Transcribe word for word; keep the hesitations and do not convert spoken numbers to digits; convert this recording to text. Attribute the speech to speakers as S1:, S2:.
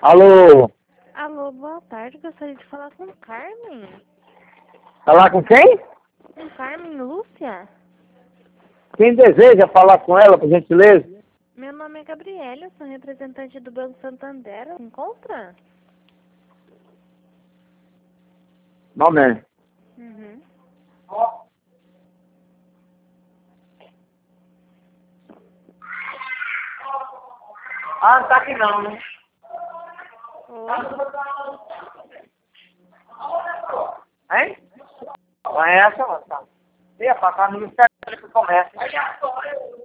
S1: Alô?
S2: Alô, boa tarde. Gostaria de falar com Carmen.
S1: Falar com quem?
S2: Com Carmen Lúcia?
S1: Quem deseja falar com ela, por gentileza?
S2: Meu nome é Gabriela, eu sou representante do Banco Santander. Encontra?
S1: Momento.
S2: Uhum.
S1: Ah, não tá aqui não, né?
S2: Oi?
S1: Hein? Conhece, moça? Ia passar no Ministério do Comércio.